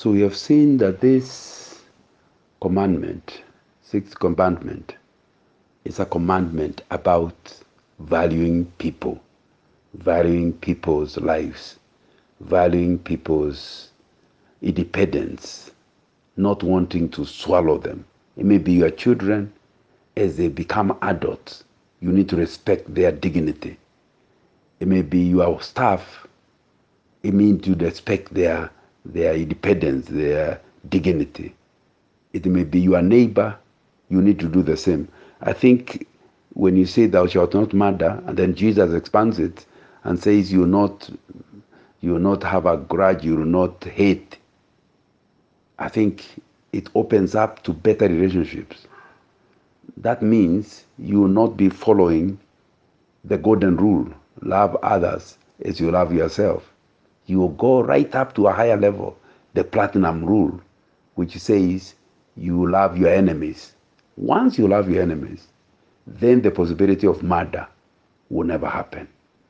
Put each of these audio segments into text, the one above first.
So we have seen that this commandment, sixth commandment, is a commandment about valuing people, valuing people's lives, valuing people's independence, not wanting to swallow them. It may be your children. As they become adults, you need to respect their dignity. It may be your staff. It means you respect their independence, their dignity. It may be your neighbor. You need to do the same. I think when you say thou shalt not murder, and then Jesus expands it and says you will not have a grudge, you will not hate. I think it opens up to better relationships. That means you will not be following the golden rule, love others as you love yourself. You will go right up to a higher level, the platinum rule, which says you love your enemies. Once you love your enemies, then the possibility of murder will never happen.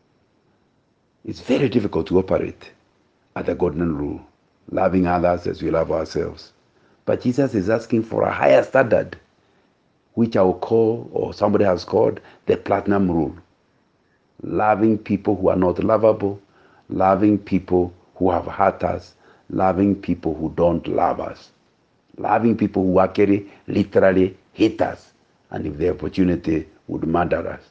It's very difficult to operate at the golden rule, loving others as we love ourselves. But Jesus is asking for a higher standard, which I will call, or somebody has called, the platinum rule. Loving people who are not lovable, loving people who have hurt us, loving people who don't love us, loving people who actually literally hate us, and if the opportunity would murder us.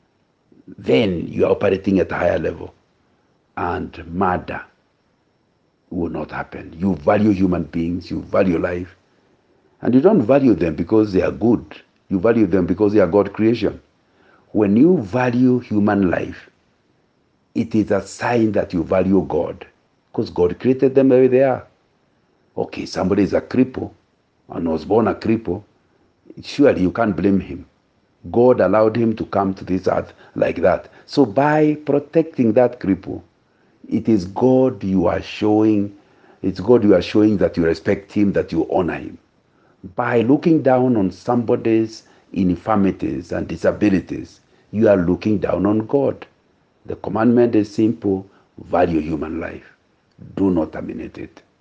Then you are operating at a higher level, and murder will not happen. You value human beings, you value life, and you don't value them because they are good. You value them because they are God's creation. When you value human life, it is a sign that you value God, because God created them the way they are. Okay, somebody is a cripple and was born a cripple. Surely you can't blame him. God allowed him to come to this earth like that. So by protecting that cripple, it is God you are showing, it's God you are showing that you respect him, that you honor him. By looking down on somebody's infirmities and disabilities, you are looking down on God. The commandment is simple: value human life. Do not terminate it.